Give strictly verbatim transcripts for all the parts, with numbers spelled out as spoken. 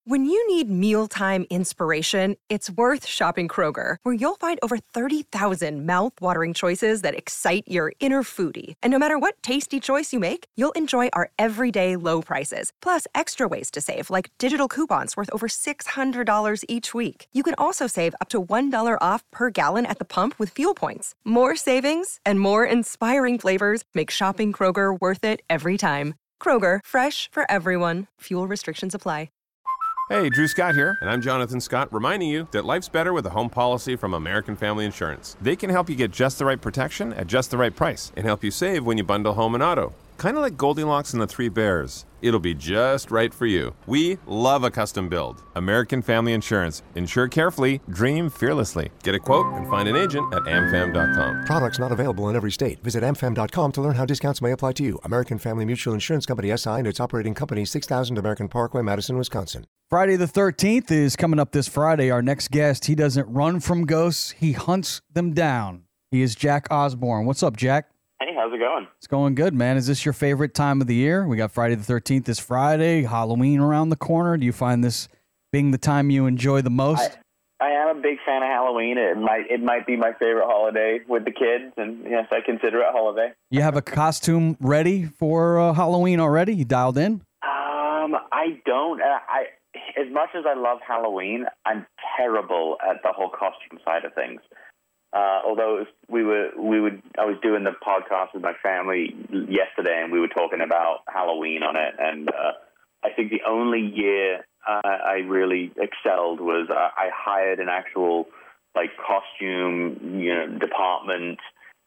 When you need mealtime inspiration, it's worth shopping Kroger, where you'll find over thirty thousand mouth-watering choices that excite your inner foodie. And no matter what tasty choice you make, you'll enjoy our everyday low prices, plus extra ways to save, like digital coupons worth over six hundred dollars each week. You can also save up to one dollar off per gallon at the pump with fuel points. More savings and more inspiring flavors make shopping Kroger worth it every time. Kroger, fresh for everyone. Fuel restrictions apply. Hey, Drew Scott here, and I'm Jonathan Scott, reminding you that life's better with a home policy from American Family Insurance. They can help you get just the right protection at just the right price and help you save when you bundle home and auto. Kind of like Goldilocks and the Three Bears. It'll be just right for you. We love a custom build. American Family Insurance. Insure carefully, dream fearlessly. Get a quote and find an agent at am fam dot com. Products not available in every state. Visit am fam dot com to learn how discounts may apply to you. American Family Mutual Insurance Company S I and its operating company, six thousand American Parkway, Madison, Wisconsin. Friday the thirteenth is coming up this Friday. Our next guest, he doesn't run from ghosts, he hunts them down. He is Jack Osbourne. What's up, Jack? Hey, how's it going? It's going good, man. Is this your favorite time of the year? We got Friday the thirteenth this Friday, Halloween around the corner. Do you find this being the time you enjoy the most? I, I am a big fan of Halloween. It might it might be my favorite holiday with the kids, and yes, I consider it a holiday. You have a costume ready for uh, Halloween already? You dialed in? Um, I don't. Uh, I as much as I love Halloween, I'm terrible at the whole costume side of things. Uh, although it was, we were, we would, I was doing the podcast with my family yesterday, and we were talking about Halloween on it. And uh, I think the only year uh, I really excelled was uh, I hired an actual like costume, you know, department.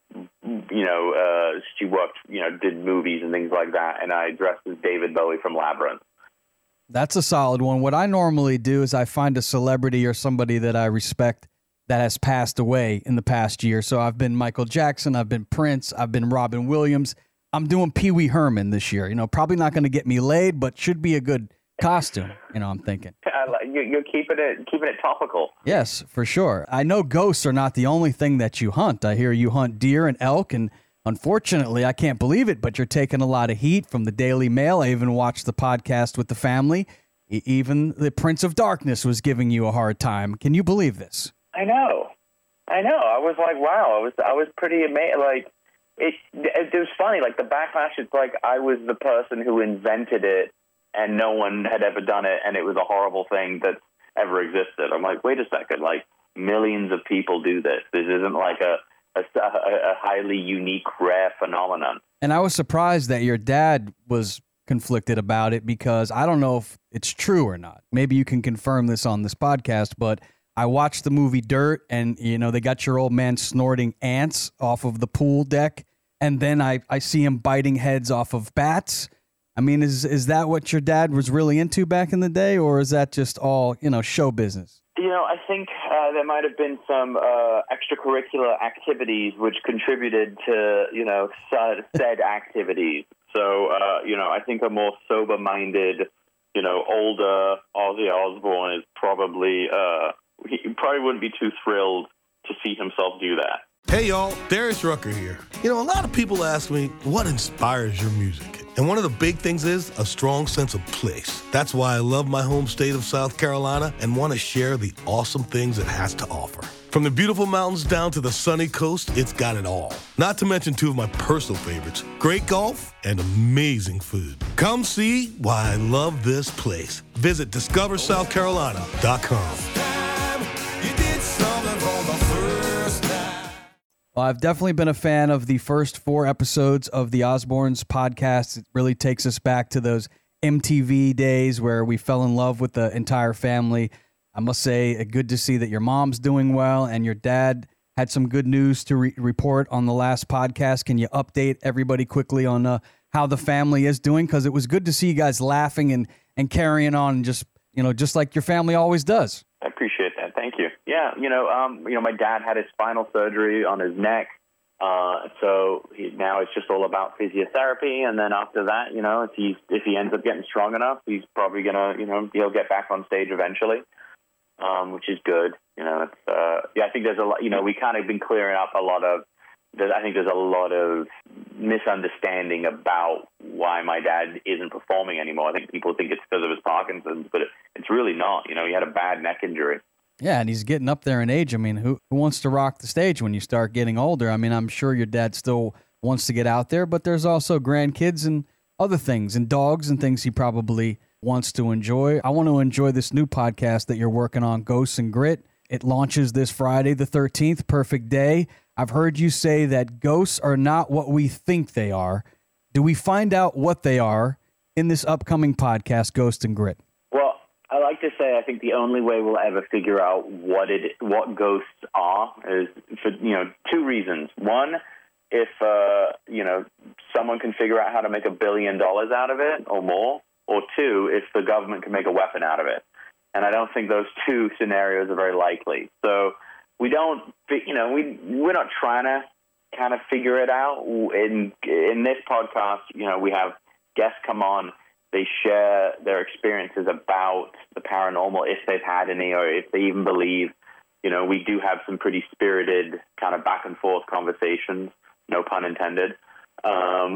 You know, uh, she worked, you know, did movies and things like that, and I dressed as David Bowie from Labyrinth. That's a solid one. What I normally do is I find a celebrity or somebody that I respect that has passed away in the past year. So I've been Michael Jackson, I've been Prince, I've been Robin Williams. I'm doing Pee Wee Herman this year. You know, probably not going to get me laid, but should be a good costume. You know, I'm thinking. You're keeping it keeping it topical. Yes, for sure. I know ghosts are not the only thing that you hunt. I hear you hunt deer and elk, and unfortunately, I can't believe it, but you're taking a lot of heat from the Daily Mail. I even watched the podcast with the family. Even the Prince of Darkness was giving you a hard time. Can you believe this? I know, I know. I was like, wow. I was, I was pretty amazed. Like, it, it, it was funny. Like the backlash. It's like I was the person who invented it, and no one had ever done it, and it was a horrible thing that ever existed. I'm like, wait a second. Like millions of people do this. This isn't like a a, a highly unique, rare phenomenon. And I was surprised that your dad was conflicted about it, because I don't know if it's true or not. Maybe you can confirm this on this podcast, but I watched the movie Dirt, and, you know, they got your old man snorting ants off of the pool deck, and then I, I see him biting heads off of bats. I mean, is is that what your dad was really into back in the day, or is that just all, you know, show business? You know, I think uh, there might have been some uh, extracurricular activities which contributed to, you know, said activities. So, uh, you know, I think a more sober-minded, you know, older Ozzy Osbourne is probably... Uh, he probably wouldn't be too thrilled to see himself do that. Hey, y'all, Darius Rucker here. You know, a lot of people ask me, what inspires your music? And one of the big things is a strong sense of place. That's why I love my home state of South Carolina and want to share the awesome things it has to offer. From the beautiful mountains down to the sunny coast, it's got it all. Not to mention two of my personal favorites, great golf and amazing food. Come see why I love this place. Visit discover south carolina dot com. Well, I've definitely been a fan of the first four episodes of the Osbournes podcast. It really takes us back to those M T V days where we fell in love with the entire family. I must say, good to see that your mom's doing well, and your dad had some good news to re- report on the last podcast. Can you update everybody quickly on uh, how the family is doing? Because it was good to see you guys laughing and, and carrying on, and just, you know, just like your family always does. I appreciate that. Thank you. Yeah, you know, um, you know, my dad had his spinal surgery on his neck, uh, so he, now it's just all about physiotherapy. And then after that, you know, if he if he ends up getting strong enough, he's probably gonna, you know, he'll get back on stage eventually, um, which is good. You know, it's uh, yeah, I think there's a lot. You know, we kind of been clearing up a lot of I think there's a lot of misunderstanding about why my dad isn't performing anymore. I think people think it's because of his Parkinson's, but it's really not. You know, he had a bad neck injury. Yeah, and he's getting up there in age. I mean, who, who wants to rock the stage when you start getting older? I mean, I'm sure your dad still wants to get out there, but there's also grandkids and other things and dogs and things he probably wants to enjoy. I want to enjoy this new podcast that you're working on, Ghosts and Grit. It launches this Friday the thirteenth, perfect day. I've heard you say that ghosts are not what we think they are. Do we find out what they are in this upcoming podcast, Ghost and Grit? Well, I like to say I think the only way we'll ever figure out what it what ghosts are is for you know two reasons. One, if uh, you know someone can figure out how to make a billion dollars out of it or more, or two, if the government can make a weapon out of it. And I don't think those two scenarios are very likely. So we don't, you know, we we're not trying to kind of figure it out. In in this podcast, you know, we have guests come on. They share their experiences about the paranormal, if they've had any, or if they even believe. You know, we do have some pretty spirited kind of back and forth conversations. No pun intended. Um,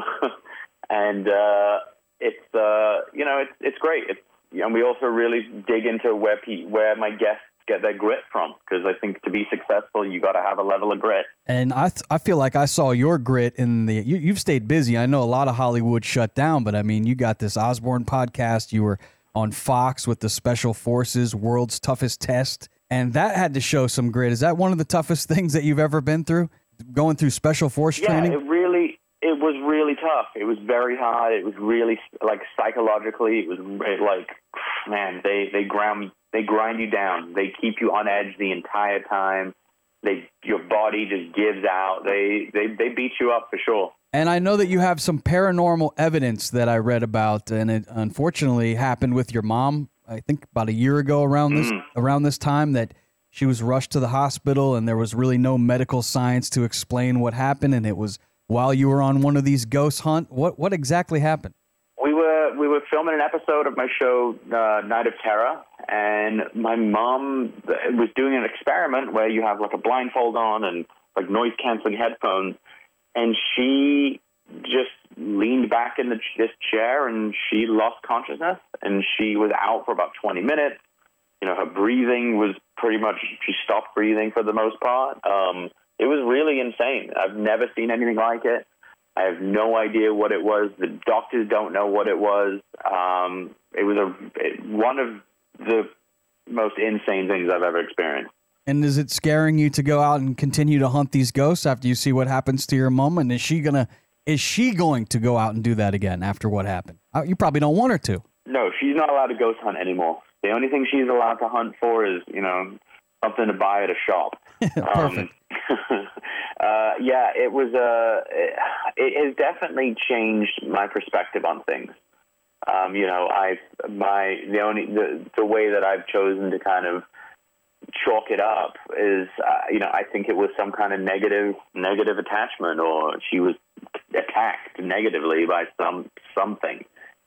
and uh, it's uh, you know, it's it's great. It's, and we also really dig into where pe- where my guests get their grit from, because I think to be successful, you got to have a level of grit. And I th- I feel like I saw your grit in the. You, you've stayed busy. I know a lot of Hollywood shut down, but I mean, you got this Osborne podcast. You were on Fox with the Special Forces World's Toughest Test, and that had to show some grit. Is that one of the toughest things that you've ever been through, going through special force yeah, training? Yeah, it really. It was really tough. It was very hard. It was really, like, psychologically, it was it, like, man, they, they ground they grind you down. They keep you on edge the entire time. They your body just gives out. They they they beat you up for sure. And I know that you have some paranormal evidence that I read about, and it unfortunately happened with your mom, I think about a year ago around this mm. around this time, that she was rushed to the hospital and there was really no medical science to explain what happened, and it was while you were on one of these ghost hunt. What what exactly happened? We were we were filming an episode of my show, uh, Night of Terror, and my mom was doing an experiment where you have like a blindfold on and like noise canceling headphones, and she just leaned back in the, this chair and she lost consciousness, and she was out for about twenty minutes. You know, her breathing was pretty much, she stopped breathing for the most part. Um, It was really insane. I've never seen anything like it. I have no idea what it was. The doctors don't know what it was. Um, it was a it, one of the most insane things I've ever experienced. And is it scaring you to go out and continue to hunt these ghosts after you see what happens to your mom? And is she gonna is she going to go out and do that again after what happened? You probably don't want her to. No, she's not allowed to ghost hunt anymore. The only thing she's allowed to hunt for is, you know, something to buy at a shop. Perfect. Um, uh, yeah, it was. Uh, it, it has definitely changed my perspective on things. Um, you know, I my the only the, the way that I've chosen to kind of chalk it up is, uh, you know, I think it was some kind of negative negative attachment, or she was attacked negatively by some something.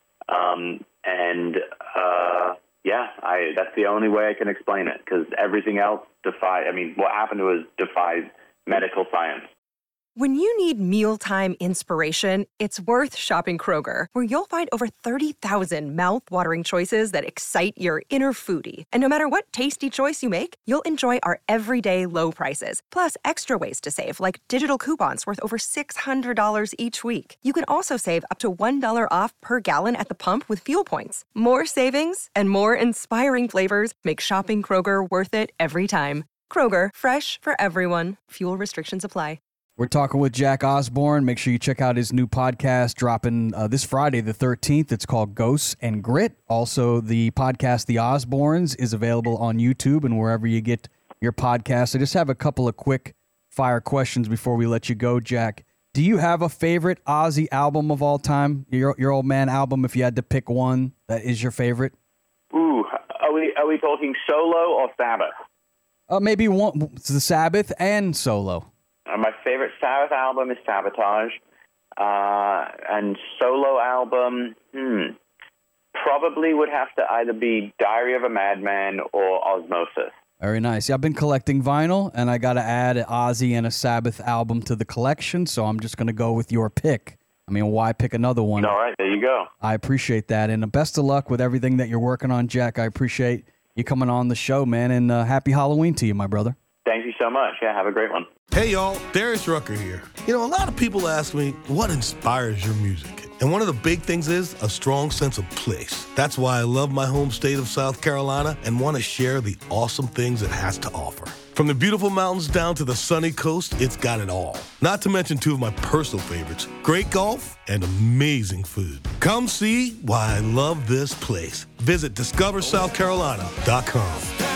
Um, and uh, yeah, I that's the only way I can explain it, because everything else defies. I mean, what happened to us defies medical science. When you need mealtime inspiration, it's worth shopping Kroger, where you'll find over thirty thousand mouth-watering choices that excite your inner foodie. And no matter what tasty choice you make, you'll enjoy our everyday low prices, plus extra ways to save, like digital coupons worth over six hundred dollars each week. You can also save up to one dollar off per gallon at the pump with fuel points. More savings and more inspiring flavors make shopping Kroger worth it every time. Kroger, fresh for everyone. Fuel restrictions apply. We're talking with Jack Osborne. Make sure you check out his new podcast dropping uh, this Friday, the thirteenth. It's called Ghosts and Grit. Also, the podcast, The Osbournes, is available on YouTube and wherever you get your podcasts. I just have a couple of quick fire questions before we let you go, Jack. Do you have a favorite Ozzy album of all time? Your, your Old Man album, if you had to pick one that is your favorite? Ooh, are we, are we talking solo or Sabbath? Uh, maybe one, the Sabbath and solo. Uh, my favorite Sabbath album is Sabotage. Uh, and solo album, hmm, probably would have to either be Diary of a Madman or Osmosis. Very nice. Yeah, I've been collecting vinyl, and I got to add an Ozzy and a Sabbath album to the collection, so I'm just going to go with your pick. I mean, why pick another one? All right, there you go. I appreciate that, and best of luck with everything that you're working on, Jack. I appreciate you coming on the show, man, and uh, happy Halloween to you, my brother. Thank you so much. Yeah, have a great one. Hey, y'all, Darius Rucker here. You know, a lot of people ask me, what inspires your music? And one of the big things is a strong sense of place. That's why I love my home state of South Carolina and want to share the awesome things it has to offer. From the beautiful mountains down to the sunny coast, it's got it all. Not to mention two of my personal favorites, great golf and amazing food. Come see why I love this place. Visit discover south carolina dot com.